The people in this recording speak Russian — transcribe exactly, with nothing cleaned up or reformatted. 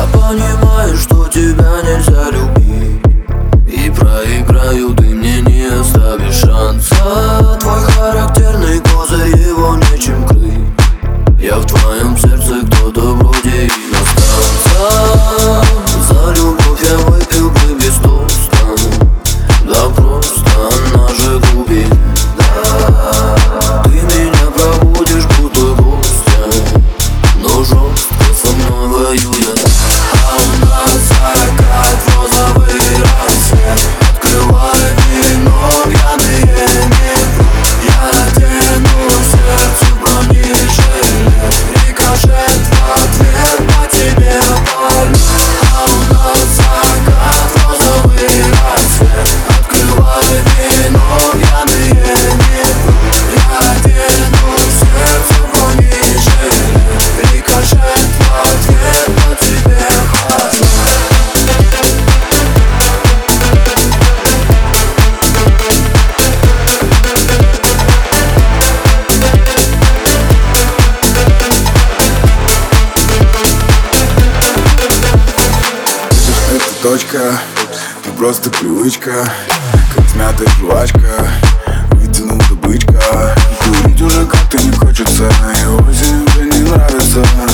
понимаю, что тебя нельзя любить, и проиграю, ты мне не оставишь шанса. Твой характерный козырь, его нечем крыть. Я в твоем сердце кто-то вроде иностранца. За любовь я выпил бы без тоста, да просто наша глубина. Ты меня проводишь будто гостя, но жестко со мной воюет. А у нас закат, розовый рассвет, открывай вино, пьяные небо. Я надену сердцу бронежилет, рикошет в ответ по тебе больно. А у нас закат, розовый рассвет, открывай вино, пьяные небо. Я надену сердцу бронежилет, рикошет в ответ по тебе больно. Это точка, ты просто привычка, как смятая жвачка, вытянута бычка. Курить уже как-то не хочется, и осень уже не нравится.